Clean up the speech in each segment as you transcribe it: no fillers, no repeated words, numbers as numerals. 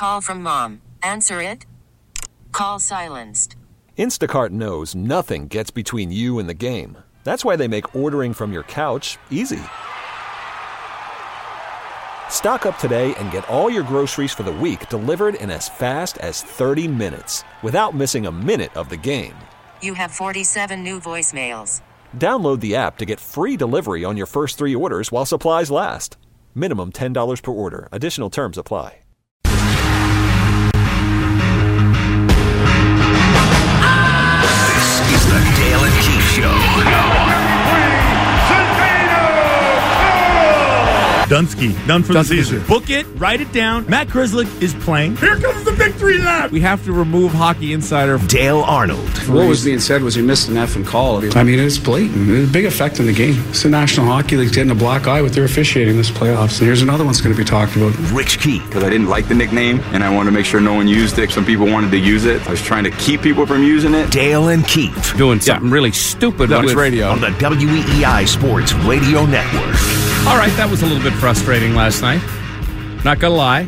call from mom. Answer it. Call silenced. Instacart knows nothing gets between you and the game. That's why they make ordering from your couch easy. Stock up today and get all your groceries for the week delivered in as fast as 30 minutes without missing a minute of the game. You have 47 new voicemails. Download the app to get free delivery on your first 3 orders while supplies last. Minimum $10 per order. Additional terms apply. This is the Dale and Keith Show. Dunsky, done for the season. Book it, write it down. Matt Grzelcyk is playing. Here comes the victory lap. We have to remove Hockey Insider. Dale Arnold. What was being said was he missed an effing call. I mean, it's blatant. It's a big effect in the game. It's the National Hockey League's getting a black eye with their officiating this playoffs. And here's another one's going to be talked about. Rich Keith. Because I didn't like the nickname, and I wanted to make sure no one used it. Some people wanted to use it. I was trying to keep people from using it. Dale and Keith. Doing something really stupid with radio. On the WEEI Sports Radio Network. All right, that was a little bit frustrating last night. Not gonna lie,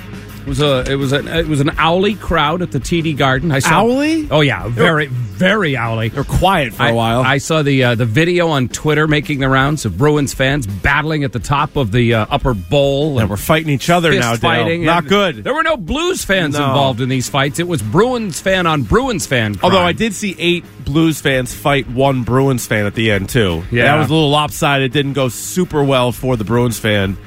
it was an owly crowd at the TD Garden. I saw Owly? Oh yeah, very owly. They're quiet for a while. I saw the video on Twitter making the rounds of Bruins fans battling at the top of the upper bowl. And we're fighting each other now, Dale. Fighting. Not good. There were no Blues fans involved in these fights. It was Bruins fan on Bruins fan crime. Although I did see 8 Blues fans fight 1 Bruins fan at the end, too. Yeah. That was a little lopsided. It didn't go super well for the Bruins fan.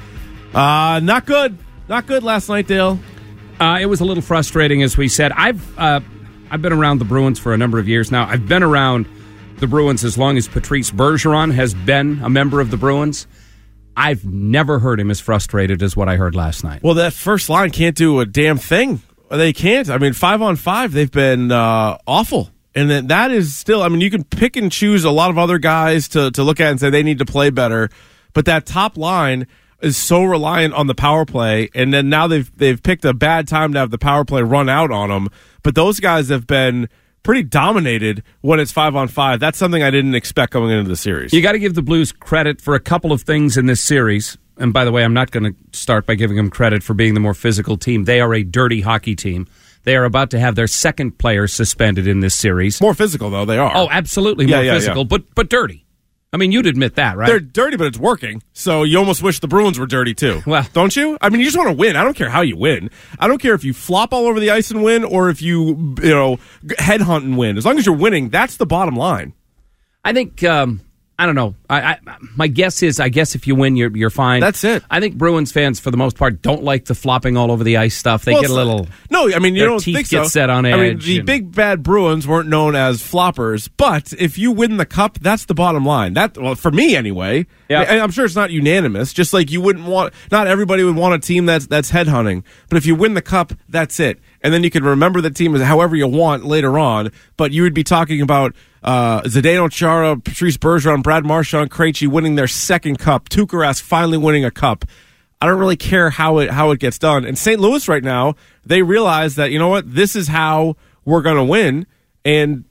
Not good. Not good last night, Dale. It was a little frustrating, as we said. I've been around the Bruins for a number of years now. I've been around the Bruins as long as Patrice Bergeron has been a member of the Bruins. I've never heard him as frustrated as what I heard last night. Well, that first line can't do a damn thing. They can't. I mean, 5-on-5, they've been awful. And then that is still, I mean, you can pick and choose a lot of other guys to look at and say they need to play better. But that top line is so reliant on the power play, and then now they've picked a bad time to have the power play run out on them. But those guys have been pretty dominated when it's 5-on-5. That's something I didn't expect going into the series. You got to give the Blues credit for a couple of things in this series. And by the way, I'm not going to start by giving them credit for being the more physical team. They are a dirty hockey team. They are about to have their second player suspended in this series. More physical, though, they are. Oh, absolutely more physical, but dirty. I mean, you'd admit that, right? They're dirty, but it's working. So you almost wish the Bruins were dirty, too. Well, don't you? I mean, you just want to win. I don't care how you win. I don't care if you flop all over the ice and win or if you headhunt and win. As long as you're winning, that's the bottom line. I think, I don't know. My guess is, I guess if you win, you're fine. That's it. I think Bruins fans, for the most part, don't like the flopping all over the ice stuff. They get a little... No, I mean, you don't teeth think so. Get set on edge. I mean, the big bad Bruins weren't known as floppers, but if you win the cup, that's the bottom line. Well, for me anyway. Yeah. And I'm sure it's not unanimous. Just like you wouldn't want, not everybody would want a team that's headhunting. But if you win the cup, that's it. And then you can remember the team as however you want later on. But you would be talking about Zdeno Chara, Patrice Bergeron, Brad Marchand, Krejci winning their second cup. Tuukka Rask finally winning a cup. I don't really care how it gets done. And St. Louis right now, they realize that, you know what, this is how we're going to win. And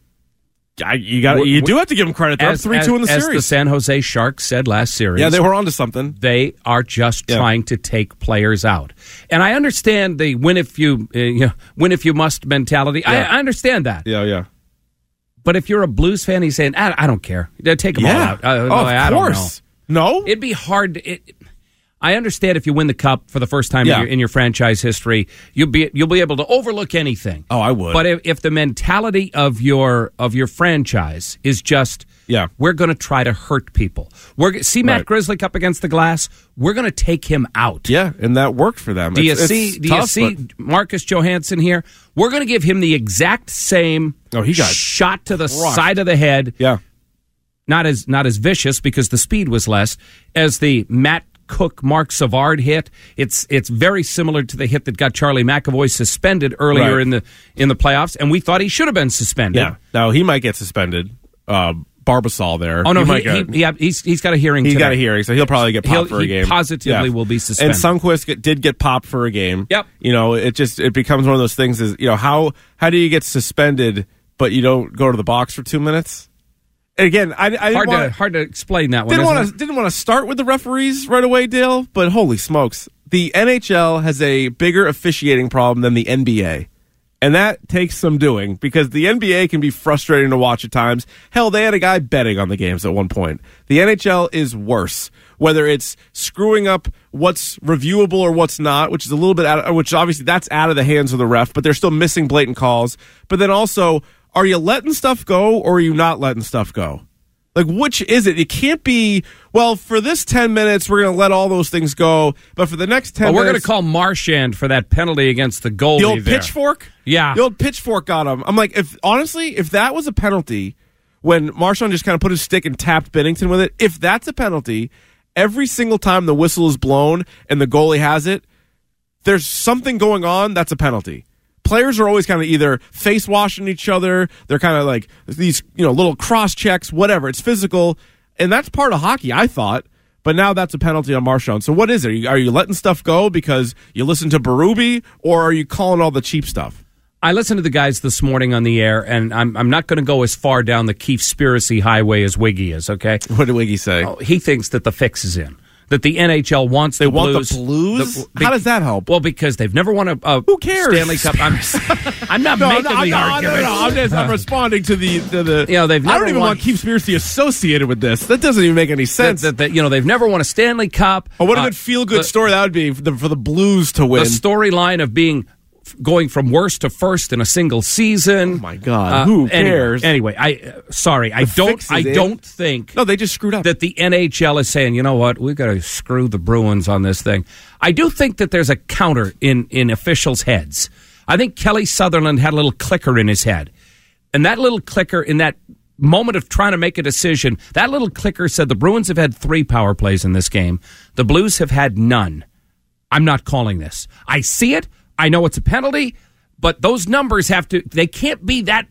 you do have to give them credit. They're 3-2 in the series. As the San Jose Sharks said last series. Yeah, they were onto something. They are just trying to take players out. And I understand the win if you must mentality. Yeah. I understand that. Yeah. But if you're a Blues fan, he's saying, I don't care. Take them all out. Of course. No? It'd be hard. I understand if you win the cup for the first time in your franchise history, you'll be able to overlook anything. Oh, I would. But if the mentality of your franchise is just, we're going to try to hurt people. Matt Grzelcyk up against the glass. We're going to take him out. Yeah, and that worked for them. Do you see Marcus Johansson here? We're going to give him the exact same shot to the side of the head. Yeah. Not as vicious because the speed was less as the Matt Cook Mark Savard hit. It's very similar to the hit that got Charlie McAvoy suspended earlier in the playoffs, and we thought he should have been suspended. Yeah. Now he might get suspended. Barbasol there. Oh no, he's got a hearing. He's today. got a hearing, so he'll probably get popped for a game. He positively will be suspended. And Sundqvist did get popped for a game. Yep. It becomes one of those things. Is how do you get suspended but you don't go to the box for 2 minutes? And again, hard to explain that one. Didn't want to start with the referees right away, Dale. But holy smokes, the NHL has a bigger officiating problem than the NBA. And that takes some doing because the NBA can be frustrating to watch at times. Hell, they had a guy betting on the games at one point. The NHL is worse, whether it's screwing up what's reviewable or what's not, which is a little bit which obviously that's out of the hands of the ref, but they're still missing blatant calls. But then also, are you letting stuff go or are you not letting stuff go? Like, which is it? It can't be, well, for this 10 minutes, we're going to let all those things go, but for the next 10 minutes... we're going to call Marchand for that penalty against the goalie. The old there. pitchfork? Yeah. The old pitchfork got him. I'm like, if that was a penalty, when Marchand just kind of put his stick and tapped Binnington with it, if that's a penalty, every single time the whistle is blown and the goalie has it, there's something going on that's a penalty. Players are always kind of either face washing each other. They're kind of like these, little cross checks, whatever. It's physical, and that's part of hockey, I thought. But now that's a penalty on Marchand. So what is it? Are you letting stuff go because you listen to Berube, or are you calling all the cheap stuff? I listened to the guys this morning on the air, and I'm not going to go as far down the Keefspiracy highway as Wiggy is. Okay, what did Wiggy say? Oh, he thinks that the fix is in. That the NHL wants the Blues. They want the Blues? How does that help? Well, because they've never won a who cares? Stanley Cup. I'm not making the argument. No, I'm responding to the they've never I don't even want Keefspiracy associated with this. That doesn't even make any sense. That they've never won a Stanley Cup. Oh, what a good feel-good story that would be for the Blues to win. The storyline of going from worst to first in a single season. Oh my God! Who cares? Anyway, I don't think. No, they just screwed up. That the NHL is saying, you know what, we've got to screw the Bruins on this thing. I do think that there's a counter in officials' heads. I think Kelly Sutherland had a little clicker in his head, and that little clicker in that moment of trying to make a decision, that little clicker said the Bruins have had 3 power plays in this game. The Blues have had none. I'm not calling this. I see it. I know it's a penalty, but those numbers they can't be that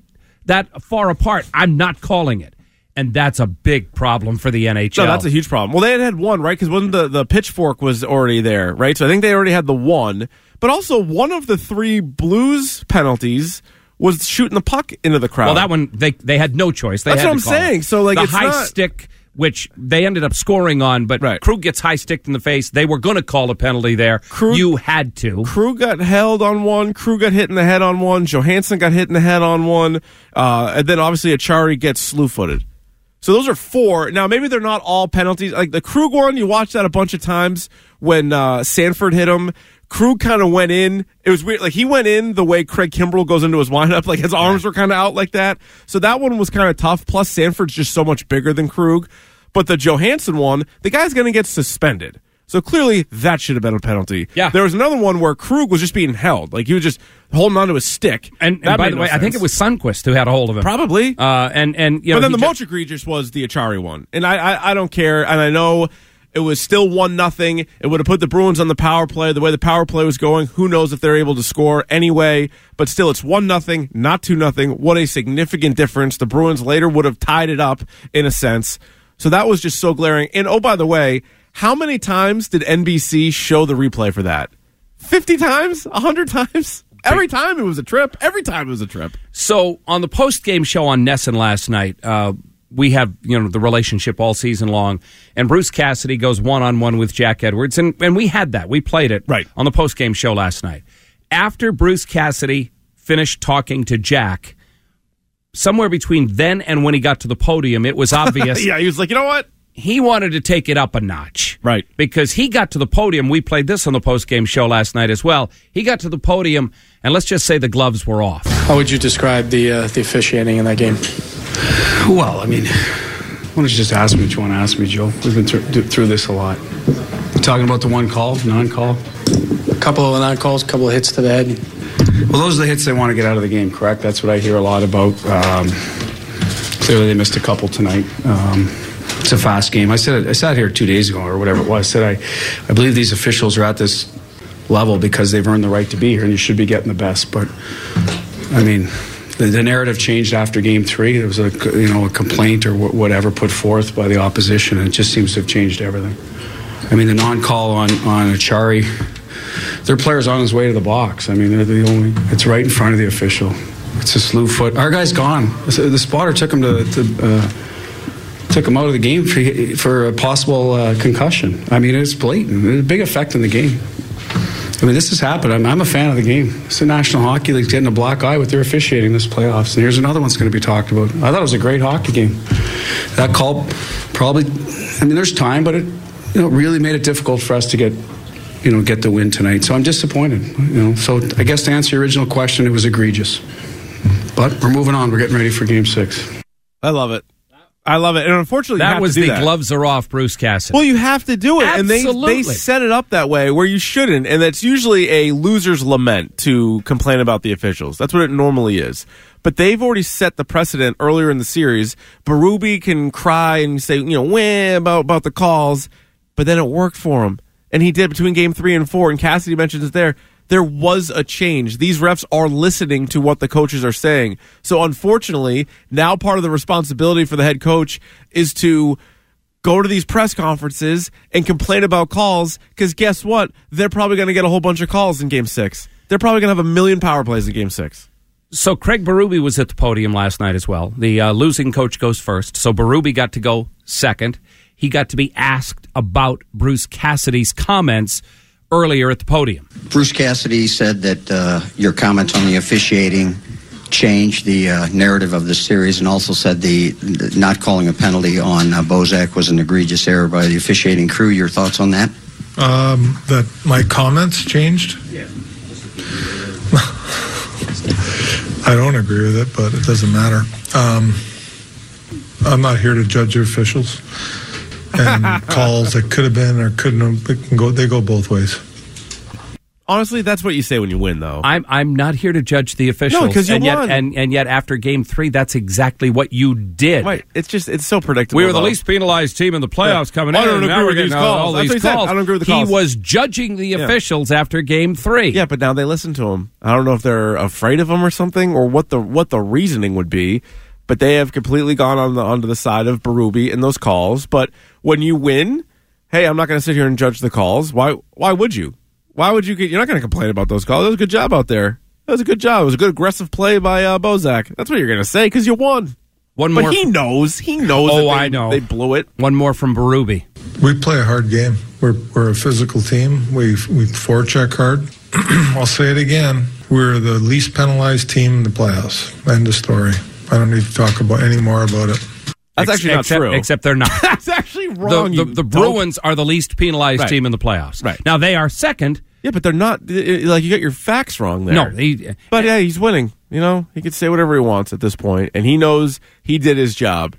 far apart. I'm not calling it. And that's a big problem for the NHL. No, that's a huge problem. Well, they had one, right? Because when the pitchfork was already there, right? So I think they already had the one. But also, one of the 3 Blues penalties was shooting the puck into the crowd. Well, that one, they had no choice. That's what I'm saying. So, like, the it's high stick, which they ended up scoring on, but right. Krug gets high sticked in the face. They were going to call a penalty there. You had to. Krug got held on one. Krug got hit in the head on one. Johansson got hit in the head on one. And then, obviously, Achari gets slew-footed. So those are 4. Now, maybe they're not all penalties. Like the Krug one, you watched that a bunch of times when Sanford hit him. Krug kind of went in. It was weird. Like, he went in the way Craig Kimbrell goes into his windup. Like, his arms were kind of out like that. So that one was kind of tough. Plus, Sanford's just so much bigger than Krug. But the Johansson one, the guy's going to get suspended. So clearly, that should have been a penalty. Yeah. There was another one where Krug was just being held. Like, he was just holding onto his stick. And by the way, I think it was Sundqvist who had a hold of him. Probably. But then the most egregious was the Achari one. And I don't care. And I know it was still 1-0. It would have put the Bruins on the power play. The way the power play was going, who knows if they're able to score anyway. But still, it's 1-0, not 2-0. What a significant difference. The Bruins later would have tied it up in a sense. So that was just so glaring. And, oh, by the way, how many times did NBC show the replay for that? 50 times? 100 times? Every time it was a trip. Every time it was a trip. So on the post-game show on Nesson last night, we have the relationship all season long, and Bruce Cassidy goes one-on-one with Jack Edwards, and we had that. We played it right on the post-game show last night. After Bruce Cassidy finished talking to Jack, somewhere between then and when he got to the podium, it was obvious. Yeah, he was like, you know what? He wanted to take it up a notch. Right. Because he got to the podium. We played this on the post-game show last night as well. He got to the podium, and let's just say the gloves were off. How would you describe the officiating in that game? Well, I mean, why don't you just ask me what you want to ask me, Joe? We've been through this a lot. You're talking about the one call, non-call? A couple of non-calls, a couple of hits to the head. Well, those are the hits they want to get out of the game, correct? That's what I hear a lot about. Clearly they missed a couple tonight. It's a fast game. I sat here 2 days ago or whatever it was. I believe these officials are at this level because they've earned the right to be here, and you should be getting the best. But I mean, the narrative changed after Game 3. There was a complaint or whatever put forth by the opposition, and it just seems to have changed everything. I mean, the non-call on Achari, their player's on his way to the box. I mean, they're the only. It's right in front of the official. It's a slew foot. Our guy's gone. The spotter took him to took him out of the game for a possible concussion. I mean, it was blatant. It was a big effect in the game. I mean, this has happened. I'm a fan of the game. It's the National Hockey League's getting a black eye with their officiating this playoffs. And here's another one's going to be talked about. I thought it was a great hockey game. That call probably, I mean, there's time, but it really made it difficult for us to get the win tonight. So I'm disappointed. So I guess to answer your original question, it was egregious. But we're moving on. We're getting ready for Game 6. I love it. And unfortunately, that was the that. gloves are off, Bruce Cassidy. Well, you have to do it. Absolutely. And they set it up that way where you shouldn't. And that's usually a loser's lament to complain about the officials. That's what it normally is. But they've already set the precedent earlier in the series. Berube can cry and say, wah about the calls, but then it worked for him. And he did between Game 3 and 4. And Cassidy mentions it there. There was a change. These refs are listening to what the coaches are saying. So unfortunately, now part of the responsibility for the head coach is to go to these press conferences and complain about calls, because guess what? They're probably going to get a whole bunch of calls in Game 6. They're probably going to have 1 million power plays in Game 6. So Craig Berube was at the podium last night as well. The losing coach goes first. So Berube got to go second. He got to be asked about Bruce Cassidy's comments earlier at the podium. Bruce Cassidy said that your comments on the officiating changed the narrative of the series, and also said the not calling a penalty on Bozak was an egregious error by the officiating crew. Your thoughts on that? That my comments changed? Yeah. I don't agree with it, but it doesn't matter. I'm not here to judge the officials. And calls that could have been or couldn't have, they go both ways. Honestly, that's what you say when you win, though. I'm not here to judge the officials. No, because you won. And yet after Game 3, that's exactly what you did. Right. It's so predictable. We were the least penalized team in the playoffs coming in. I don't agree with these calls. All these calls. I don't agree with the calls. He was judging the officials after Game 3. Yeah, but now they listen to him. I don't know if they're afraid of him or something, or what the reasoning would be. But they have completely gone onto the side of Berube in those calls. But when you win, hey, I'm not going to sit here and judge the calls. Why would you? Why would you? You're not going to complain about those calls. That was a good job out there. That was a good job. It was a good aggressive play by Bozak. That's what you're going to say because you won. One more. But he knows. Oh, I know. They blew it. One more from Berube. We play a hard game. We're a physical team. We forecheck hard. I'll say it again. We're the least penalized team in the playoffs. End of story. I don't need to talk about any more about it. That's actually not true. Except they're not. That's actually wrong. The Bruins are the least penalized team in the playoffs. Right. Now, they are second. Yeah, but they're not. Like, you got your facts wrong there. No. But yeah, he's winning. He can say whatever he wants at this point, and he knows he did his job.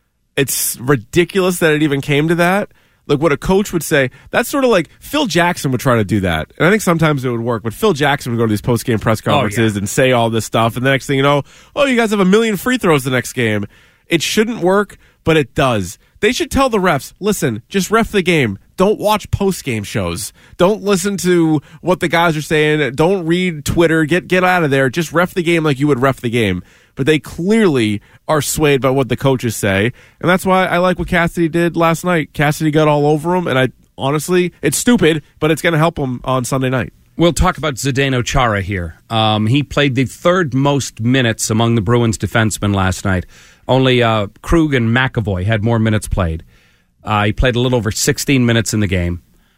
It's ridiculous that it even came to that. Like, what a coach would say, that's sort of like Phil Jackson would try to do that. And I think sometimes it would work, but Phil Jackson would go to these post-game press conferences and say all this stuff, and the next thing you know, you guys have 1 million free throws the next game. It shouldn't work, but it does. They should tell the refs, listen, just ref the game. Don't watch post-game shows. Don't listen to what the guys are saying. Don't read Twitter. Get out of there. Just ref the game like you would ref the game. But they clearly are swayed by what the coaches say. And that's why I like what Cassidy did last night. Cassidy got all over him, and honestly, it's stupid, but it's going to help him on Sunday night. We'll talk about Zdeno Chara here. He played the third most minutes among the Bruins defensemen last night. Only Krug and McAvoy had more minutes played. He played a little over 16 minutes in the game.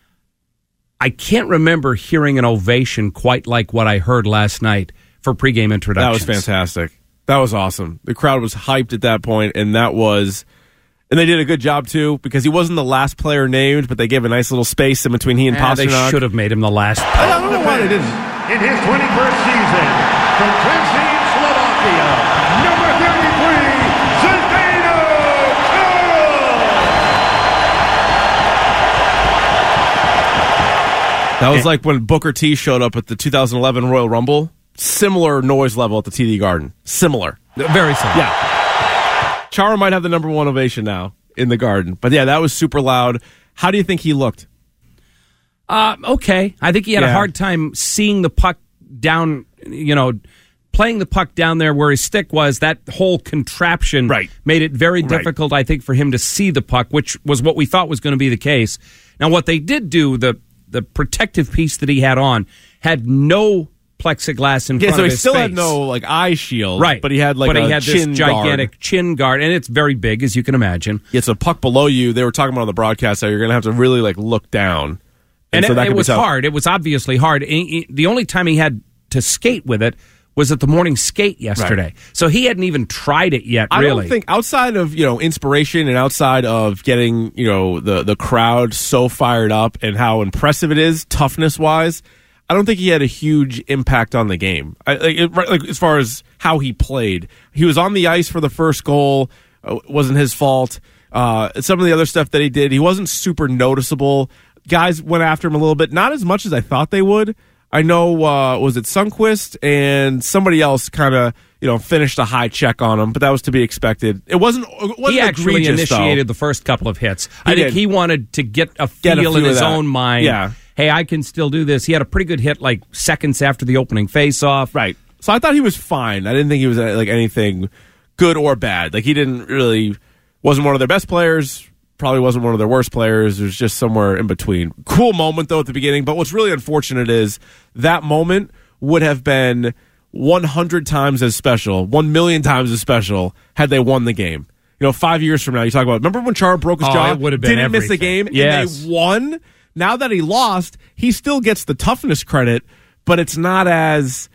I can't remember hearing an ovation quite like what I heard last night for pregame introductions. That was fantastic. That was awesome. The crowd was hyped at that point, and they did a good job, too, because he wasn't the last player named, but they gave a nice little space in between he and Pastrnak. They should have made him the last. I don't know why they didn't. In his 21st season, from Trenčín, Slovakia, number 33, Zdeno Chara! That was like when Booker T showed up at the 2011 Royal Rumble. Similar noise level at the TD Garden. Similar. Very similar. Yeah. Chara might have the number one ovation now in the Garden. But yeah, that was super loud. How do you think he looked? Okay. I think he had a hard time seeing the puck down, playing the puck down there where his stick was. That whole contraption made it very difficult, I think, for him to see the puck, which was what we thought was going to be the case. Now, what they did do, the protective piece that he had on, had no plexiglass in Yeah, front so of he his still face. had no like eye shield, Right. But he had like he a had chin this gigantic chin guard, and it's very big, as you can imagine. It's a puck below you. They were talking about on the broadcast that you're going to have to really like look down. And so that it could be was tough. hard. It was obviously hard. The only time he had to skate with it was at the morning skate yesterday. Right. So he hadn't even tried it yet, I really. don't think outside of, inspiration and outside of getting, the crowd so fired up and how impressive it is toughness-wise, I don't think he had a huge impact on the game. As far as how he played. He was on the ice for the first goal. Wasn't his fault. Some of the other stuff that he did, he wasn't super noticeable. Guys went after him a little bit, not as much as I thought they would. I know, was it Sundqvist and somebody else kind of, finished a high check on him, but that was to be expected. It wasn't he actually egregious, initiated though. the first couple of hits. I think did. he wanted to get a feel few in his of that. own mind. Yeah. Hey, I can still do this. He had a pretty good hit like seconds after the opening faceoff. Right. So I thought he was fine. I didn't think he was like anything good or bad. Like he wasn't one of their best players. Probably wasn't one of their worst players. It was just somewhere in between. Cool moment, though, at the beginning. But what's really unfortunate is that moment would have been 100 times as special, 1 million times as special, had they won the game. 5 years from now, you talk about, remember when Chara broke his jaw? It would have been didn't miss the everything. game, Yes. and they won? Now that he lost, he still gets the toughness credit, but it's not as...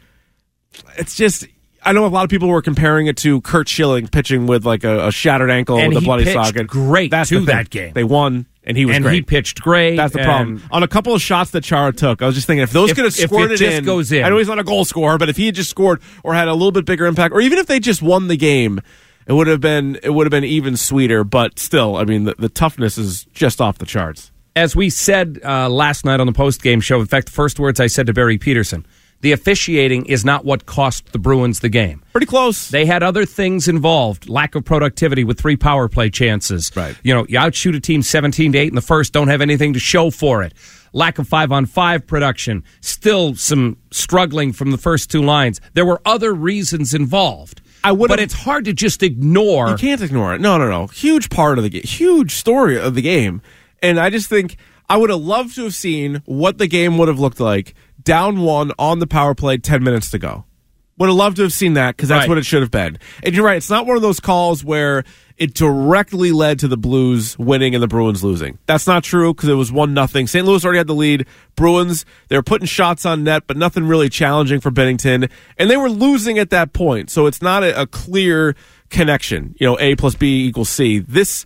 It's just... I know a lot of people were comparing it to Kurt Schilling pitching with like a shattered ankle And with a he bloody pitched socket. great That's to the thing. that game. They won, and he was And great. he pitched great. That's the and problem. On a couple of shots that Chara took, I was just thinking, if those could have scored it just goes in. I know he's not a goal scorer, but if he had just scored or had a little bit bigger impact, or even if they just won the game, it would have been even sweeter. But still, I mean, the toughness is just off the charts. As we said last night on the post-game show, in fact, the first words I said to Barry Peterson, the officiating is not what cost the Bruins the game. Pretty close. They had other things involved. Lack of productivity with 3 power play chances. Right. You outshoot a team 17-8 in the first, don't have anything to show for it. Lack of 5-on-5 production. Still some struggling from the first 2 lines. There were other reasons involved. But it's hard to just ignore. You can't ignore it. No. Huge part of the game. Huge story of the game. And I just think I would have loved to have seen what the game would have looked like down 1 on the power play, 10 minutes to go. Would have loved to have seen that because that's what it should have been. And you're right, it's not one of those calls where it directly led to the Blues winning and the Bruins losing. That's not true because it was 1-0. St. Louis already had the lead. Bruins, they were putting shots on net, but nothing really challenging for Binnington. And they were losing at that point. So it's not a clear connection. A plus B equals C. This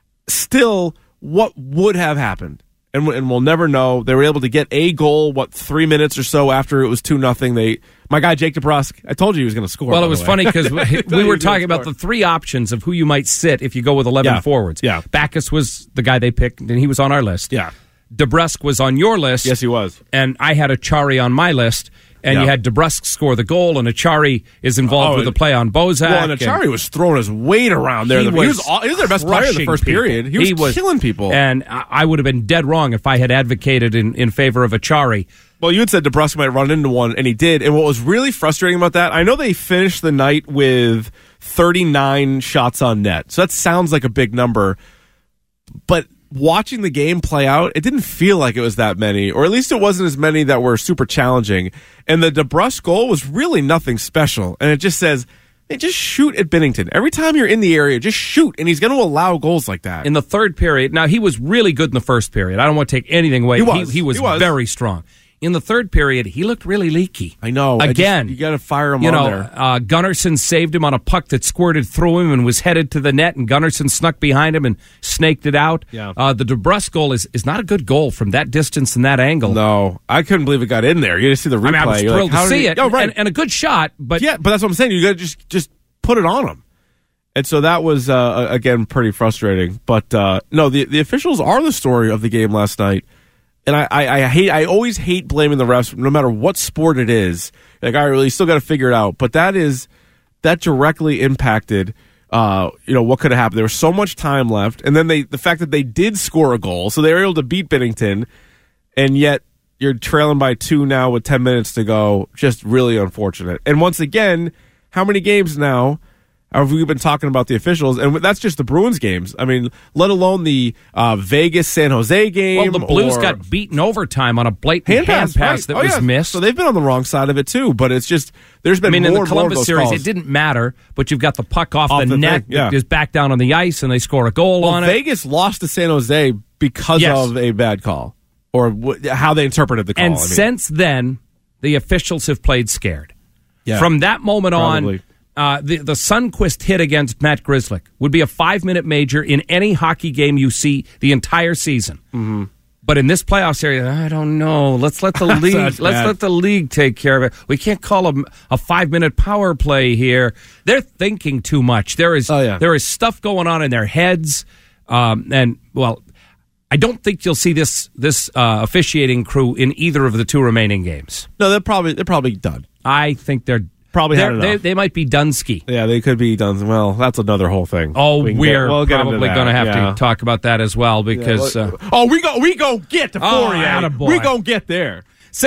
still, what would have happened? And we'll never know. They were able to get a goal, 3 minutes or so after it was 2-0. My guy, Jake DeBrusk, I told you he was going to score. Well, it was funny because we were talking about the 3 options of who you might sit if you go with 11 forwards. Yeah. Backus was the guy they picked, and he was on our list. Yeah. DeBrusk was on your list. Yes, he was. And I had Achari on my list. And you had DeBrusk score the goal, and Achari is involved with the play on Bozak. Well, and Achari was throwing his weight around there. He was their best player in the first period. He was killing people. And I would have been dead wrong if I had advocated in favor of Achari. Well, you had said DeBrusk might run into one, and he did. And what was really frustrating about that, I know they finished the night with 39 shots on net. So that sounds like a big number. But watching the game play out, it didn't feel like it was that many, or at least it wasn't as many that were super challenging. And the DeBrusk goal was really nothing special. And it just says, hey, just shoot at Binnington. Every time you're in the area, just shoot. And he's going to allow goals like that. In the third period, now he was really good in the first period. I don't want to take anything away. He was very strong. In the third period, he looked really leaky. I know. Again, you got to fire him on there. Gunnarsson saved him on a puck that squirted through him and was headed to the net, and Gunnarsson snuck behind him and snaked it out. Yeah. The DeBrusk goal is not a good goal from that distance and that angle. No, I couldn't believe it got in there. You got to see the replay. I was thrilled to see it. Oh, right. And a good shot. But yeah, but that's what I'm saying. You got to just put it on him. And so that was, again, pretty frustrating. But no, the officials are the story of the game last night. And I always hate blaming the refs, no matter what sport it is. Like, all right, you still got to figure it out. But that directly impacted, what could have happened. There was so much time left, and then the fact that they did score a goal, so they were able to beat Binnington, and yet you're trailing by 2 now with 10 minutes to go. Just really unfortunate. And once again, how many games now? we've been talking about the officials, and that's just the Bruins games. I mean, let alone the Vegas San Jose game. Well, the Blues got beaten overtime on a blatant hand pass that was missed. So they've been on the wrong side of it too. But it's just there's been in more the Columbus series, calls. It didn't matter. But you've got the puck off the net, thing, is back down on the ice, and they score a goal on it. Vegas lost to San Jose because of a bad call or how they interpreted the call. And since then, the officials have played scared. Yeah, from that moment probably. on, the Sundqvist hit against Matt Grzelcyk would be a 5-minute major in any hockey game you see the entire season. Mm-hmm. But in this playoff series, I don't know. Let's let the league let the league take care of it. We can't call a 5-minute power play here. They're thinking too much. There is stuff going on in their heads, and I don't think you'll see this officiating crew in either of the 2 remaining games. No, they're probably done. I think they're probably had enough. They might be Dunsky. Yeah, they could be done. Well, that's another whole thing. Oh, we're probably going to have to talk about that as well because. We go get to 4. We gonna get there.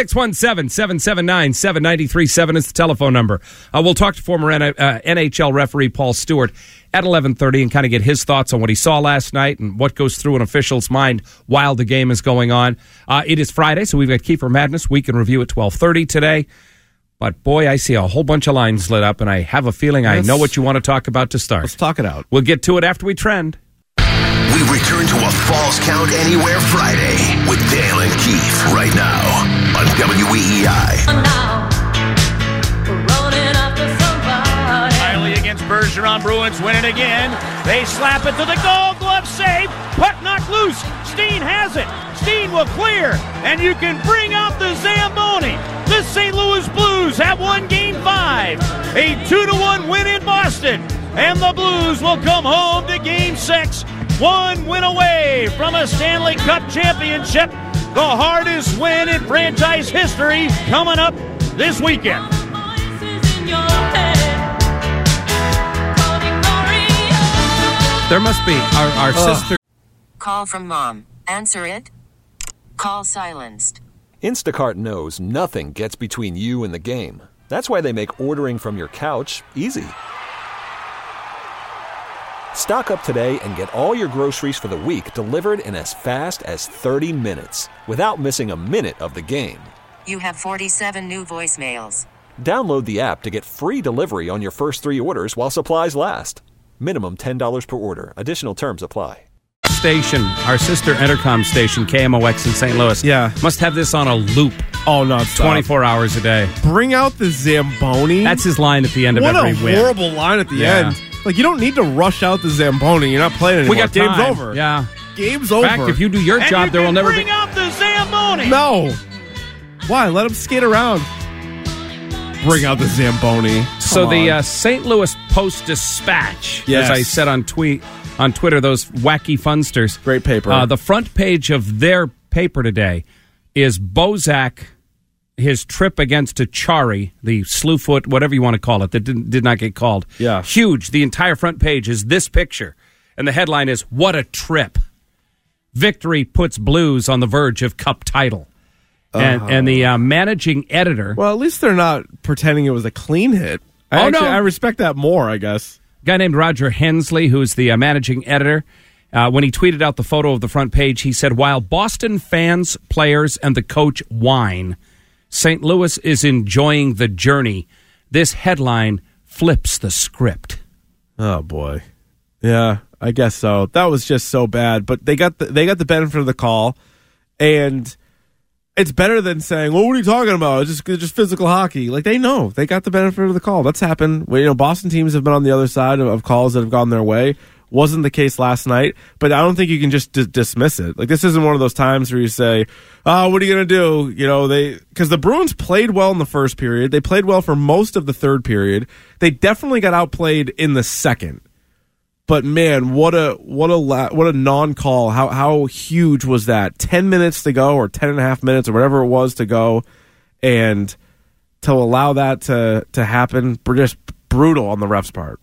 617-779-7937 is the telephone number. We'll talk to former NHL referee Paul Stewart at 11:30 and kind of get his thoughts on what he saw last night and what goes through an official's mind while the game is going on. It is Friday, so we've got Kiefer Madness Week in Review at 12:30 today. But, boy, I see a whole bunch of lines lit up, and I have a feeling I know what you want to talk about to start. Let's talk it out. We'll get to it after we trend. We return to a Falls Count Anywhere Friday with Dale and Keith right now on WEEI. Riley against Bergeron. Bruins win it again. They slap it to the goal. Glove save. Puck knocked loose. Steen has it. Steen will clear. And you can bring out the Zamboni. The St. Louis Blues have won Game 5. A 2-1 win in Boston. And the Blues will come home to Game 6. 1 win away from a Stanley Cup championship. The hardest win in franchise history coming up this weekend. There must be our sister. Call from mom. Answer it. Call silenced. Instacart knows nothing gets between you and the game. That's why they make ordering from your couch easy. Stock up today and get all your groceries for the week delivered in as fast as 30 minutes without missing a minute of the game. You have 47 new voicemails. Download the app to get free delivery on your first 3 orders while supplies last. Minimum $10 per order. Additional terms apply. Station, our sister Entercom station, KMOX in St. Louis. Yeah. Must have this on a loop. Oh, no. 24 hours a day. Bring out the Zamboni. That's his line at the end of every win. What a horrible line at the end. Like, you don't need to rush out the Zamboni. You're not playing anymore. We got Game's time. over. Yeah. Game's over. In fact, if you do your job, there will never bring out the Zamboni. No. Why? Let him skate around. Bring out the Zamboni. So the St. Louis Post-Dispatch, as I said on Twitter, those wacky funsters. Great paper. The front page of their paper today is Bozak, his trip against Achari, the slewfoot, whatever you want to call it, that did not get called. Yeah. Huge. The entire front page is this picture. And the headline is, "What a Trip. Victory puts Blues on the verge of Cup title." And the managing editor... Well, at least they're not pretending it was a clean hit. I respect that more, I guess. A guy named Roger Hensley, who's the managing editor, when he tweeted out the photo of the front page, he said, "While Boston fans, players, and the coach whine, St. Louis is enjoying the journey. This headline flips the script." Oh, boy. Yeah, I guess so. That was just so bad. But they got the benefit of the call, and... it's better than saying, "Well, what are you talking about? It's just physical hockey." Like, they know. They got the benefit of the call. That's happened. Well, Boston teams have been on the other side of calls that have gone their way. Wasn't the case last night, but I don't think you can just dismiss it. Like, this isn't one of those times where you say, what are you going to do? Because the Bruins played well in the first period. They played well for most of the third period. They definitely got outplayed in the second. But man, what a non-call! How huge was that? 10 minutes to go, or 10.5 minutes, or whatever it was to go, and to allow that to happen, just brutal on the ref's part.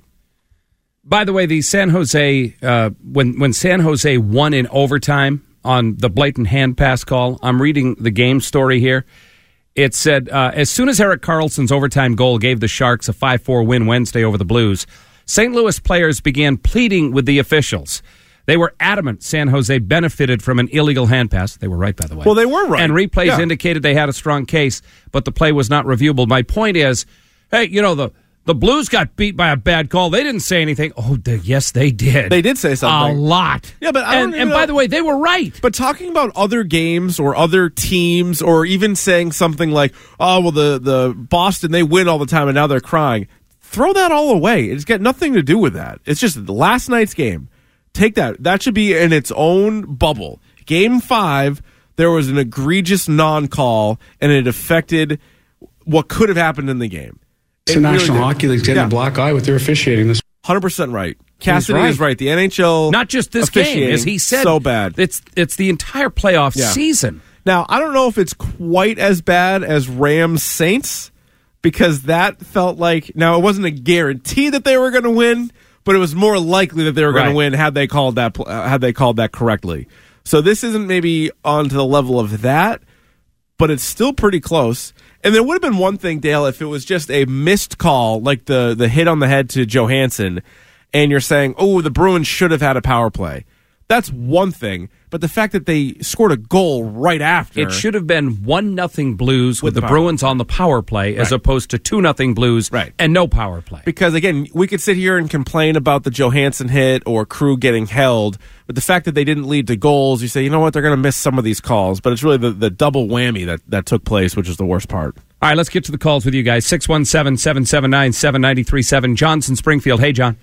By the way, the San Jose when San Jose won in overtime on the blatant hand pass call, I'm reading the game story here. It said as soon as Erik Karlsson's overtime goal gave the Sharks a 5-4 win Wednesday over the Blues, St. Louis players began pleading with the officials. They were adamant San Jose benefited from an illegal hand pass. They were right, by the way. Well, they were right. And replays indicated they had a strong case, but the play was not reviewable. My point is, hey, the Blues got beat by a bad call. They didn't say anything. Oh, yes, they did. They did say something. A lot. Yeah, but and by the way, they were right. But talking about other games or other teams, or even saying something like, "Oh, well, the Boston, they win all the time, and now they're crying." Throw that all away. It's got nothing to do with that. It's just last night's game. Take that. That should be in its own bubble. Game 5, there was an egregious non-call, and it affected what could have happened in the game. The National Hockey League's getting a black eye with their officiating this. 100% right. Cassidy is right. The NHL, not just this game, as he said, so bad. It's the entire playoff season. Now, I don't know if it's quite as bad as Rams Saints, because that felt like, now it wasn't a guarantee that they were going to win, but it was more likely that they were going to win had they called that correctly. So this isn't maybe on to the level of that, but it's still pretty close. And there would have been one thing, Dale, if it was just a missed call, like the hit on the head to Johansson, and you're saying, oh, the Bruins should have had a power play. That's one thing. But the fact that they scored a goal right after. It should have been 1-0 Blues with the Bruins on the power play as opposed to 2-0 Blues and no power play. Because, again, we could sit here and complain about the Johansson hit or Krug getting held, but the fact that they didn't lead to goals, you say, you know what, they're going to miss some of these calls. But it's really the double whammy that took place, which is the worst part. All right, let's get to the calls with you guys. 617-779-7937. John's in Springfield. Hey, John.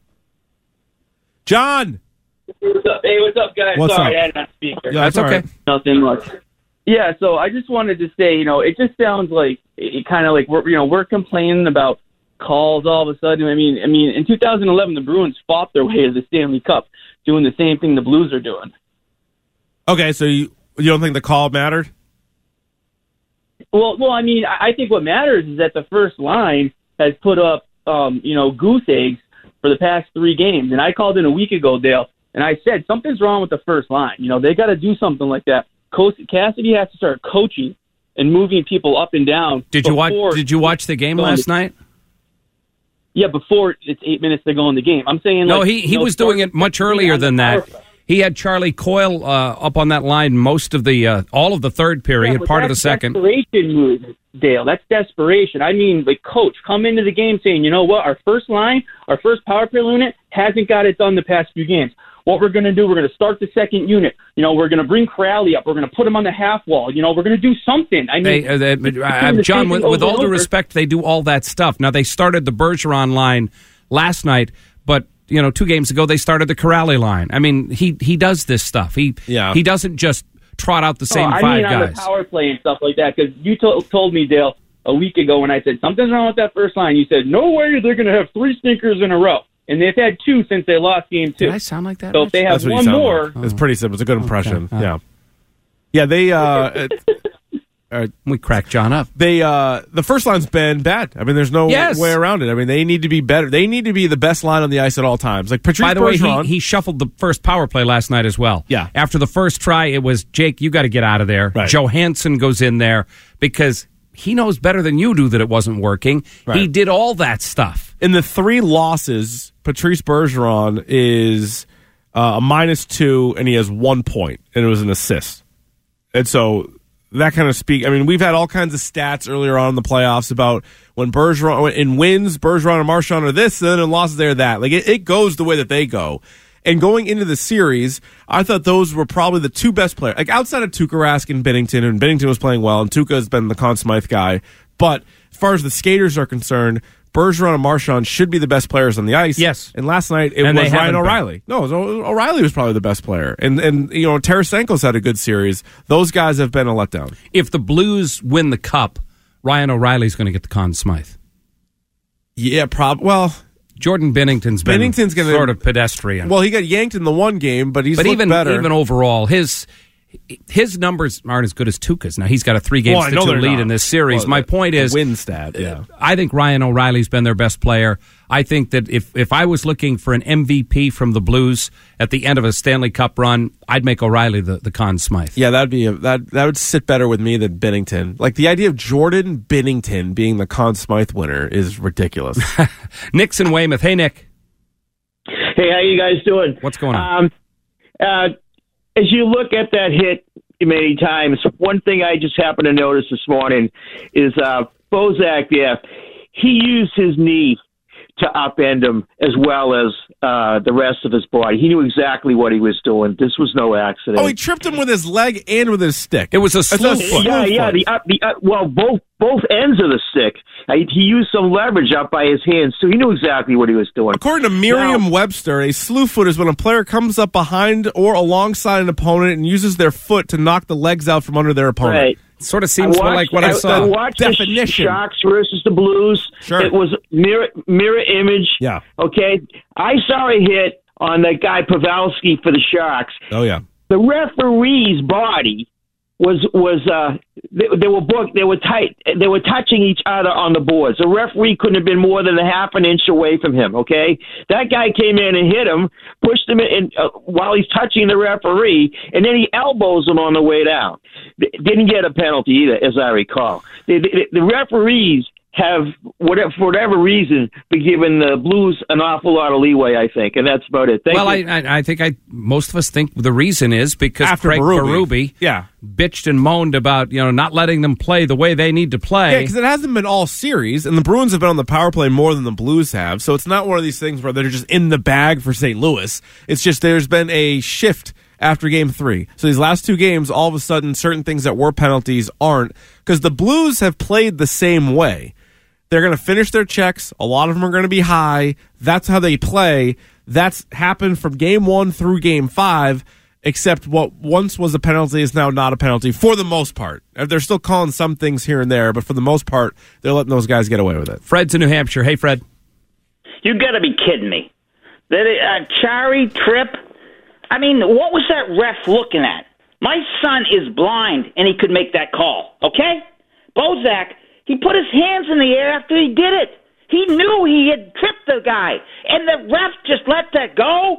John! What's up? Hey, what's up, guys? What's Sorry, up? I had not speaker. Yeah, that's okay. Nothing much. Yeah, so I just wanted to say, it just sounds like it kind of like we're complaining about calls all of a sudden. I mean, in 2011, the Bruins fought their way to the Stanley Cup, doing the same thing the Blues are doing. Okay, so you don't think the call mattered? Well, I mean, I think what matters is that the first line has put up, goose eggs for the past 3 games, and I called in a week ago, Dale. And I said, something's wrong with the first line. They got to do something like that. Cassidy has to start coaching and moving people up and down. Did you watch the game last night? Yeah, before it's 8 minutes to go in the game. I'm saying he was doing it much earlier than that. He had Charlie Coyle up on that line most of the all of the third period, part of the second. Desperation move, Dale. That's desperation. I mean, coach, come into the game saying, you know what, our first line, our first power play unit hasn't got it done the past few games. What we're going to do, we're going to start the second unit. We're going to bring Crowley up. We're going to put him on the half wall. We're going to do something. I mean, John, with all due respect, they do all that stuff. Now, they started the Bergeron line last night, but 2 games ago they started the Crowley line. I mean, he does this stuff. He doesn't just trot out the same 5 guys. On the power play and stuff like that, because you told me, Dale, a week ago when I said something's wrong with that first line. You said, no way they're going to have 3 stinkers in a row. And they've had 2 since they lost game 2. Did I sound like that? So if they have one more... Like. It's pretty simple. It's a good impression. Okay. Yeah. Yeah, they... we cracked John up. They the first line's been bad. I mean, there's no way around it. I mean, they need to be better. They need to be the best line on the ice at all times. Like Patrice By the Bergeron, way, he shuffled the first power play last night as well. Yeah. After the first try, it was, Jake, you got to get out of there. Right. Johansson goes in there because he knows better than you do that it wasn't working. Right. He did all that stuff. In the 3 losses, Patrice Bergeron is a -2, and he has 1 point, and it was an assist. And so that kind of I mean, we've had all kinds of stats earlier on in the playoffs about when Bergeron, in wins, Bergeron and Marchand are this, and then in losses they're that. Like, it goes the way that they go. And going into the series, I thought those were probably the 2 best players. Like, outside of Tuukka Rask and Binnington was playing well, and Tuukka has been the Conn Smythe guy. But as far as the skaters are concerned, Bergeron and Marchand should be the best players on the ice. Yes. And last night, it was Ryan O'Reilly. No, O'Reilly was probably the best player. And Tarasenko's had a good series. Those guys have been a letdown. If the Blues win the Cup, Ryan O'Reilly's going to get the Conn Smythe. Yeah, well... Jordan Binnington's been sort of pedestrian. Well, he got yanked in the one game, but he's looked better. Even overall, his numbers aren't as good as Tuukka's. Now, he's got a 3-2 lead in this series. Well, my point is, win stat, I think Ryan O'Reilly's been their best player. I think that if I was looking for an MVP from the Blues at the end of a Stanley Cup run, I'd make O'Reilly the Conn Smythe. Yeah, that would sit better with me than Binnington. Like, the idea of Jordan Binnington being the Conn Smythe winner is ridiculous. Nick's in Weymouth. Hey, Nick. Hey, how you guys doing? What's going on? As you look at that hit many times, one thing I just happened to notice this morning is Bozak, he used his knee to upend him as well as the rest of his body. He knew exactly what he was doing. This was no accident. Oh, he tripped him with his leg and with his stick. It was a slew foot. Yeah. Well, both ends of the stick. He used some leverage up by his hands, so he knew exactly what he was doing. According to Merriam-Webster, a slew foot is when a player comes up behind or alongside an opponent and uses their foot to knock the legs out from under their opponent. Right. Sort of seems more like what I saw. I watched Definition. the Sharks versus the Blues. Sure. It was mirror image. Yeah. Okay. I saw a hit on that guy Pavelski for the Sharks. Oh yeah. The referee's body was they were touching each other on the boards. The referee couldn't have been more than a half an inch away from him. Okay, that guy came in and hit him, pushed him in while he's touching the referee, and then he elbows him on the way down. Didn't get a penalty either, as I recall. The referees have, for whatever reason, been giving the Blues an awful lot of leeway, I think, and that's about it. Thank you. I think most of us think the reason is because After Craig Berube, bitched and moaned about not letting them play the way they need to play. Yeah, because it hasn't been all series, and the Bruins have been on the power play more than the Blues have, so it's not one of these things where they're just in the bag for St. Louis. It's just there's been a shift after Game 3. So these last two games, all of a sudden, certain things that were penalties aren't, because the Blues have played the same way. They're going to finish their checks. A lot of them are going to be high. That's how they play. That's happened from Game 1 through Game 5, except what once was a penalty is now not a penalty for the most part. They're still calling some things here and there, but for the most part, they're letting those guys get away with it. Fred's in New Hampshire. Hey, Fred. You got to be kidding me. Chari, Tripp, I mean, what was that ref looking at? My son is blind, and he could make that call, okay? Bozak, he put his hands in the air after he did it. He knew he had tripped the guy, and the ref just let that go.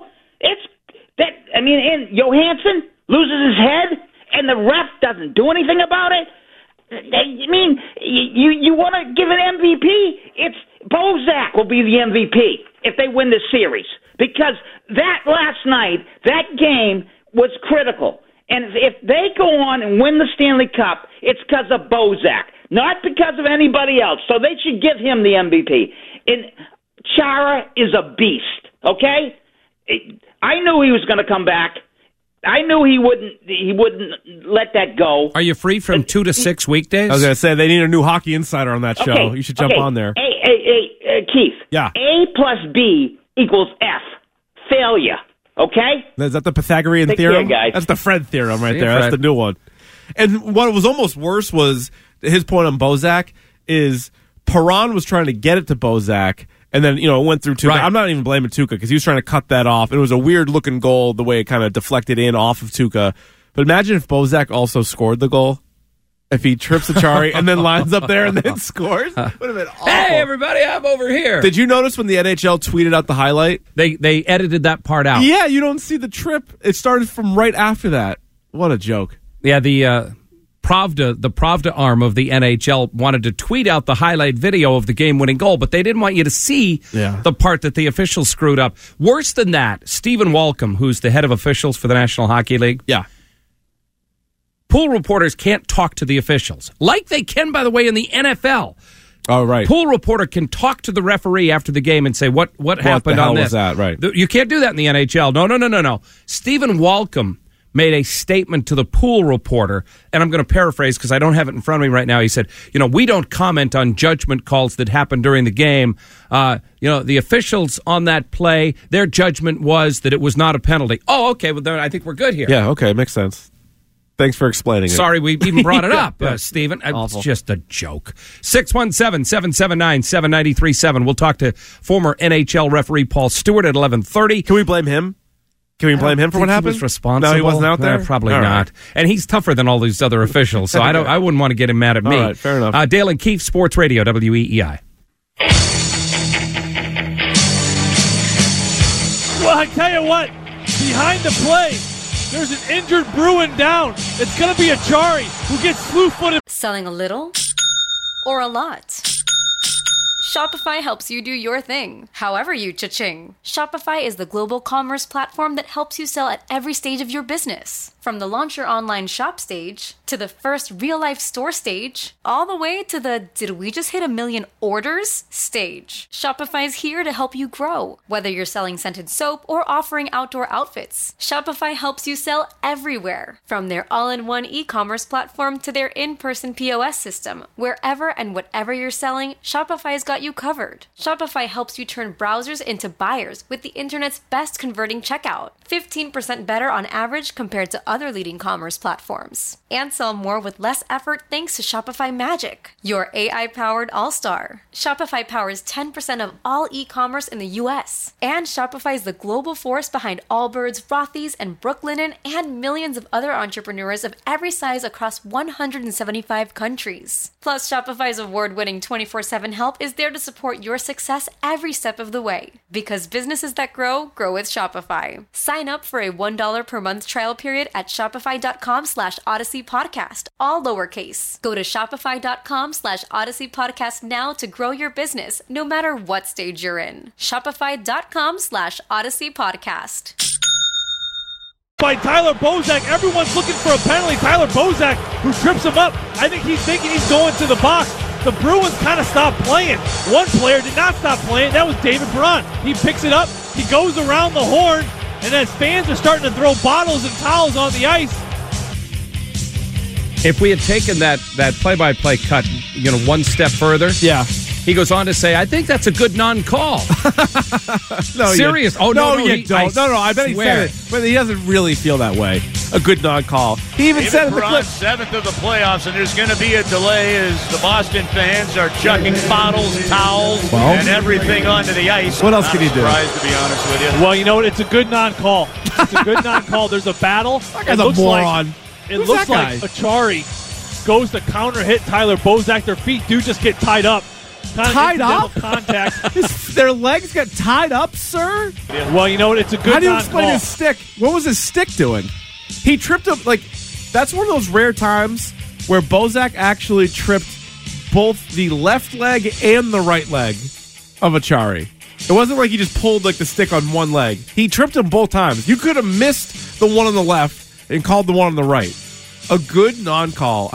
And Johansson loses his head, and the ref doesn't do anything about it. I mean, you want to give an MVP? It's Bozak will be the MVP if they win the series, because that last night, that game was critical. And if they go on and win the Stanley Cup, it's because of Bozak, not because of anybody else. So they should give him the MVP. And Chara is a beast, okay? I knew he was going to come back. I knew he wouldn't let that go. Are you free from 2 to 6 weekdays? I was going to say, they need a new hockey insider on that show. Okay, You should jump on there. Hey, Keith. Yeah. A plus B equals F. Failure. Okay? Is that the Pythagorean Take theorem? care, guys. That's the Fred theorem right See there. you, That's Fred. the new one. And what was almost worse was his point on Bozak is Perron was trying to get it to Bozak, and then it went through Tuukka. Right. I'm not even blaming Tuukka because he was trying to cut that off. It was a weird looking goal the way it kind of deflected in off of Tuukka. But imagine if Bozak also scored the goal. If he trips Achari and then lines up there and then scores, would have been awful. Hey, everybody, I'm over here. Did you notice when the NHL tweeted out the highlight? They edited that part out. Yeah, you don't see the trip. It started from right after that. What a joke. Yeah, the Pravda arm of the NHL wanted to tweet out the highlight video of the game-winning goal, but they didn't want you to see the part that the officials screwed up. Worse than that, Stephen Walcom, who's the head of officials for the National Hockey League. Yeah. Pool reporters can't talk to the officials. Like they can, by the way, in the NFL. Oh, right. Pool reporter can talk to the referee after the game and say, what happened the hell on this? was that? Right. You can't do that in the NHL. No. Stephen Walcom made a statement to the pool reporter, and I'm going to paraphrase because I don't have it in front of me right now. He said, we don't comment on judgment calls that happened during the game. The officials on that play, their judgment was that it was not a penalty. Oh, okay. Well, then I think we're good here. Yeah, okay. Makes sense. Thanks for explaining it. Sorry we even brought it up, Stephen. Awful. It's just a joke. 617-779-7937. We'll talk to former NHL referee Paul Stewart at 11:30. Can we blame him? Can we blame him for what happened? He was responsible. No, he wasn't out there? Probably All not. right. And he's tougher than all these other officials, so I wouldn't want to get him mad at me. All right, fair enough. Dale and Keefe, Sports Radio, WEEI. Well, I tell you what, behind the play, there's an injured Bruin down. It's going to be Achari who gets slew-footed. Selling a little or a lot? Shopify helps you do your thing, however you cha-ching. Shopify is the global commerce platform that helps you sell at every stage of your business. From the launch your online shop stage, to the first real-life store stage, all the way to the did we just hit 1 million orders stage. Shopify's here to help you grow. Whether you're selling scented soap or offering outdoor outfits, Shopify helps you sell everywhere. From their all-in-one e-commerce platform to their in-person POS system, wherever and whatever you're selling, Shopify's got you covered. Shopify helps you turn browsers into buyers with the internet's best converting checkout. 15% better on average compared to other leading commerce platforms. And sell more with less effort thanks to Shopify Magic, your AI-powered all-star. Shopify powers 10% of all e-commerce in the U.S. And Shopify is the global force behind Allbirds, Rothy's, and Brooklinen, and millions of other entrepreneurs of every size across 175 countries. Plus, Shopify's award-winning 24/7 help is there to support your success every step of the way. Because businesses that grow, grow with Shopify. Sign up for a $1 per month trial period at shopify.com/Odyssey Podcast, all lowercase. Go to shopify.com/Odyssey Podcast now to grow your business, no matter what stage you're in. Shopify.com/Odyssey Podcast. By Tyler Bozak, everyone's looking for a penalty. Tyler Bozak, who trips him up. I think he's thinking he's going to the box. The Bruins kind of stopped playing. One player did not stop playing. That was David Perron. He picks it up. He goes around the horn. And as fans are starting to throw bottles and towels on the ice. If we had taken that play-by-play cut, one step further, yeah, he goes on to say, "I think that's a good non-call." No, serious? No, you don't. No, I bet he said it, but he doesn't really feel that way. A good non-call. He even said in the clip, 7th of the playoffs, and there's going to be a delay as the Boston fans are chucking bottles, towels, and everything onto the ice. What else can you do? Surprised, to be honest with you. Well, you know what? It's a good non-call. It's a good non-call. There's a battle. That guy's a moron. It looks like Achari goes to counter hit Tyler Bozak. Their feet do just get tied up. Tied up? Contact. Their legs got tied up, sir? Well, you know what? It's a good non-call. How do you explain his stick? What was his stick doing? He tripped up, that's one of those rare times where Bozak actually tripped both the left leg and the right leg of Achari. It wasn't like he just pulled, the stick on one leg. He tripped him both times. You could have missed the one on the left and called the one on the right. A good non-call.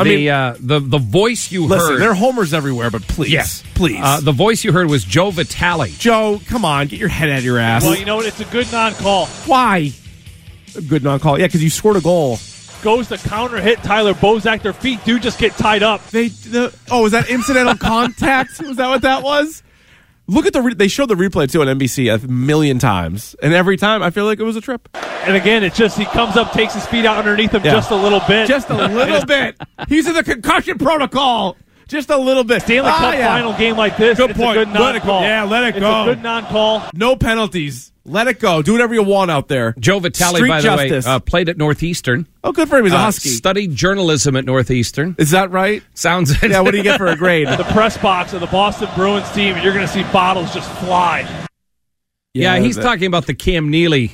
The voice you heard. Listen, there are homers everywhere, but please, please. The voice you heard was Joe Vitale. Joe, come on, get your head out of your ass. Well, you know what? It's a good non-call. Why? A good non-call. Yeah, because you scored a goal. Goes to counter hit Tyler Bozak. Their feet do just get tied up. Was that incidental contact? Was that what that was? Look at they showed the replay too on NBC a million times, and every time I feel like it was a trip. And again, it's just he comes up, takes his feet out underneath him just a little bit. Just a little bit. He's in the concussion protocol. Just a little bit. Stanley Cup final game like this, good it's point. A good non-call. Let it go. It's a good non-call. No penalties. Let it go. Do whatever you want out there. Joe Vitale, by the way, played at Northeastern. Oh, good for him. He's a Husky. Studied journalism at Northeastern. Is that right? Sounds it. Yeah, what do you get for a grade? The press box of the Boston Bruins team, and you're going to see bottles just fly. Yeah, he's talking about the Cam Neely.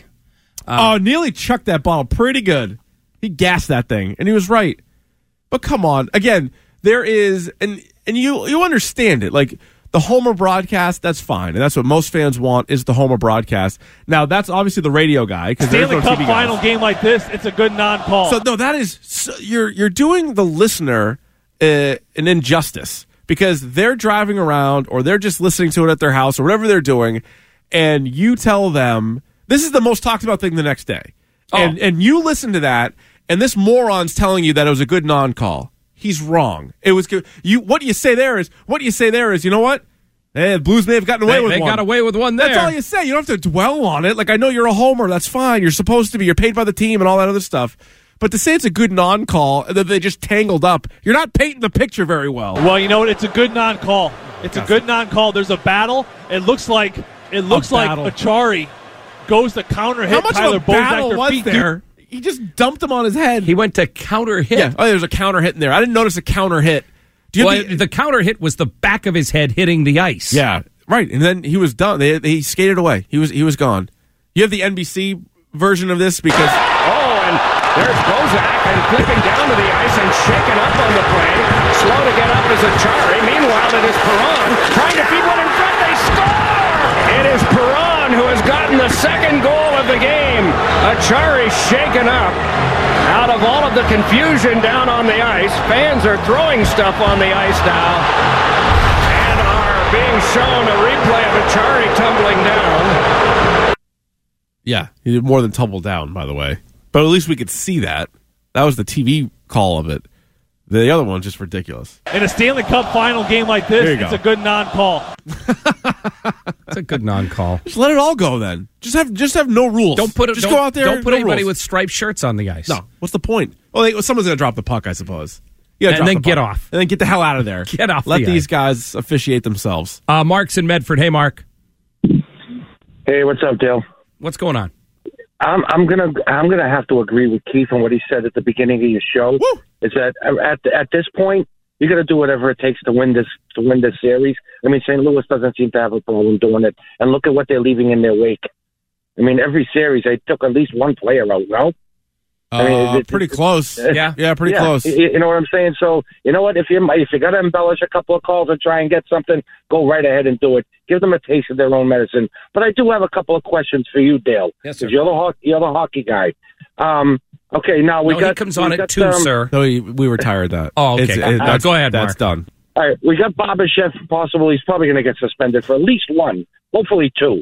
Neely chucked that bottle pretty good. He gassed that thing, and he was right. But come on. Again, there is, and you understand it. The Homer broadcast, that's fine. And that's what most fans want is the Homer broadcast. Now, that's obviously the radio guy. Stanley Cup final game like this, it's a good non-call. So, no, that is... you're doing the listener an injustice because they're driving around or they're just listening to it at their house or whatever they're doing, and you tell them, this is the most talked about thing the next day. And you listen to that, and this moron's telling you that it was a good non-call. He's wrong. It was good. What you say there is, you know what? The Blues may have gotten away with one. They got away with one there. That's all you say. You don't have to dwell on it. I know you're a homer. That's fine. You're supposed to be. You're paid by the team and all that other stuff. But to say it's a good non-call, that they just tangled up, you're not painting the picture very well. Well, you know what? It's a good non-call. It's a good non-call. There's a battle. It looks like Achari goes to counter hit Tyler Bozak. How much of a battle was there? He just dumped him on his head. He went to counter hit. Yeah. There's a counter hit in there. I didn't notice a counter hit. The counter hit was the back of his head hitting the ice. Yeah, right. And then he was done. He skated away. He was gone. You have the NBC version of this because... and there's Bozak and flipping down to the ice and shaken up on the play. Slow to get up is Achari. Meanwhile, it is Perron trying to feed one in front. Acciari shaken up out of all of the confusion down on the ice. Fans are throwing stuff on the ice now and are being shown a replay of Acciari tumbling down. Yeah, he did more than tumble down, by the way. But at least we could see that. That was the TV call of it. The other one's just ridiculous. In a Stanley Cup final game like this, it's a good non-call. It's a good non-call. Just let it all go then. Just have no rules. Don't put go out there. Don't put no anybody rules. with striped shirts on the ice. No. What's the point? Well, someone's going to drop the puck, I suppose. And then get off. And then get the hell out of there. Get off. Let these guys officiate themselves. Mark's in Medford. Hey, Mark. Hey, what's up, Dale? What's going on? I'm gonna have to agree with Keith on what he said at the beginning of your show. Woo! Is that at this point you got to do whatever it takes to win this series. I mean, St. Louis doesn't seem to have a problem doing it, and look at what they're leaving in their wake. I mean, every series they took at least one player out. No, I mean, pretty close. Yeah, pretty close. You know what I'm saying? So you know what? If you got to embellish a couple of calls and try and get something, go right ahead and do it. Give them a taste of their own medicine. But I do have a couple of questions for you, Dale. Yes, sir. You're the hockey guy. Okay, now he comes on at 2, sir. No, we retired that. Oh, okay. Go ahead, Mark. That's done. All right, we got Barbashev. Possible. He's probably going to get suspended for at least 1, hopefully 2.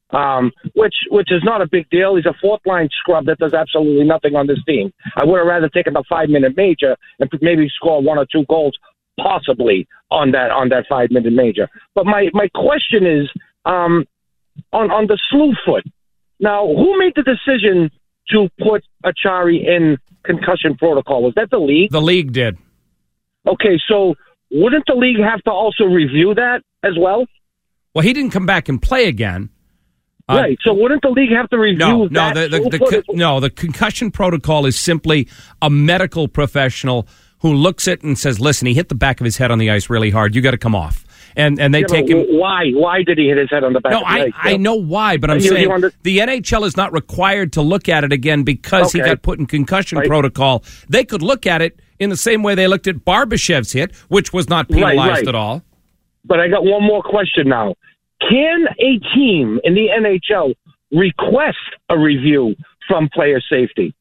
Which is not a big deal. He's a fourth-line scrub that does absolutely nothing on this team. I would have rather taken the 5-minute major and maybe score 1 or 2 goals, possibly on that 5-minute major. But my question is on the slew foot. Now, who made the decision to put Acciari in concussion protocol? Was that the league? The league did. Okay, so wouldn't the league have to also review that as well? Well, he didn't come back and play again. Right. So wouldn't the league have to review that? The concussion protocol is simply a medical professional who looks at it and says, "Listen, he hit the back of his head on the ice really hard. You got to come off." And they take him. Why? Why did he hit his head on the back? No, of the ice? I know why, but I'm saying the NHL is not required to look at it again because he got put in concussion protocol. They could look at it in the same way they looked at Barbashev's hit, which was not penalized at all. But I got one more question now. Can a team in the NHL request a review from player safety?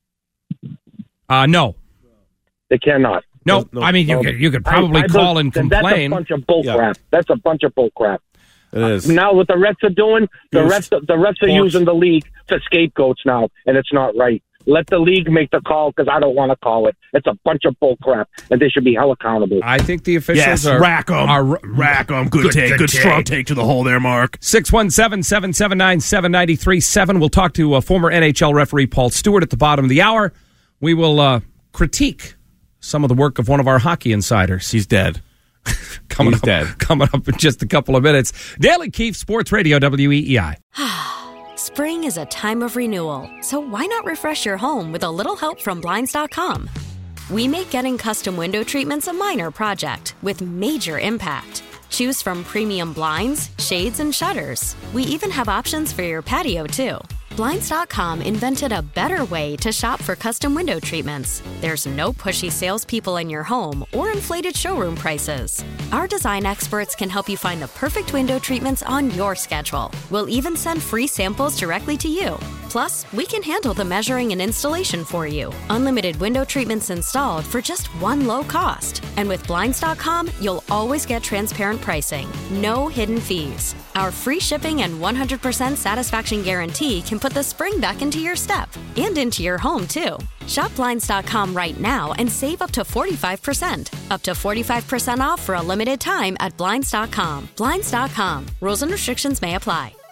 No. They cannot. No. I mean, you could probably call and complain. That's a bunch of bull crap. That's a bunch of bull crap. It is. Now what the refs are doing, the refs are using the league for scapegoats now, and it's not right. Let the league make the call because I don't want to call it. It's a bunch of bull crap, and they should be held accountable. I think the officials rack them. Good take. Strong take to the hole there, Mark. 617-779-7937. We'll talk to former NHL referee Paul Stewart at the bottom of the hour. We will critique some of the work of one of our hockey insiders. He's dead. Coming up in just a couple of minutes. Daily Keefe, Sports Radio, WEEI. Spring is a time of renewal, so why not refresh your home with a little help from Blinds.com? We make getting custom window treatments a minor project with major impact. Choose from premium blinds, shades, and shutters. We even have options for your patio, too. Blinds.com invented a better way to shop for custom window treatments. There's no pushy salespeople in your home or inflated showroom prices. Our design experts can help you find the perfect window treatments on your schedule. We'll even send free samples directly to you. Plus, we can handle the measuring and installation for you. Unlimited window treatments installed for just one low cost. And with Blinds.com, you'll always get transparent pricing. No hidden fees. Our free shipping and 100% satisfaction guarantee can put the spring back into your step and into your home, too. Shop Blinds.com right now and save up to 45%. Up to 45% off for a limited time at Blinds.com. Blinds.com. Rules and restrictions may apply.